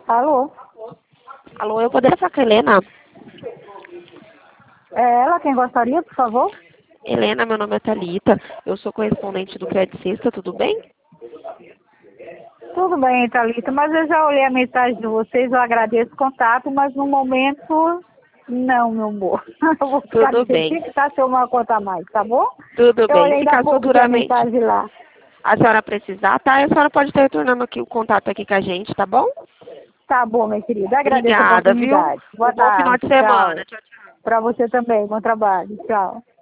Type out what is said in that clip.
Alô? Alô, eu poderia falar com a Helena? É ela quem gostaria, por favor? Helena, meu nome é Thalita. Eu sou correspondente do Crédito Sexta, tudo bem? Tudo bem, Thalita, mas eu já olhei a mensagem de vocês, eu agradeço o contato, mas no momento, não, meu amor. Eu vou ficar Tudo dizendo bem. que tá sem uma conta a mais, tá bom? Tudo Eu bem. olhei Se ainda há caso pouco a futuramente mensagem lá. a senhora precisar, tá? A senhora pode estar retornando aqui o contato aqui com a gente, tá bom? Tá bom, minha querida, agradeço a Obrigada, viu? oportunidade. Boa Um bom final tarde, de tchau. semana. Tchau, tchau. Para você também, bom trabalho, tchau.